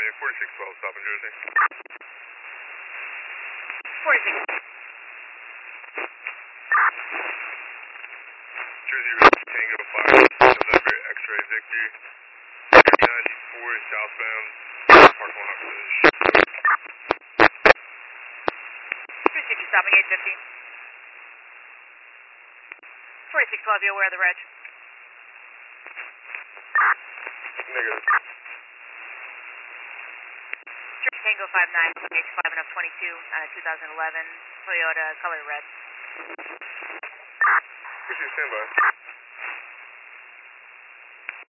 County 4612, stop in Jersey. 46. Jersey Ridge Tango 5, November X-ray Victor. 94 southbound, Park 1 Oxford. 260, stopping 850. 4612, you aware of the reg? Negative. Jersey Tango 59, H5 and up 22, 2011, Toyota color red. Appreciate your standby.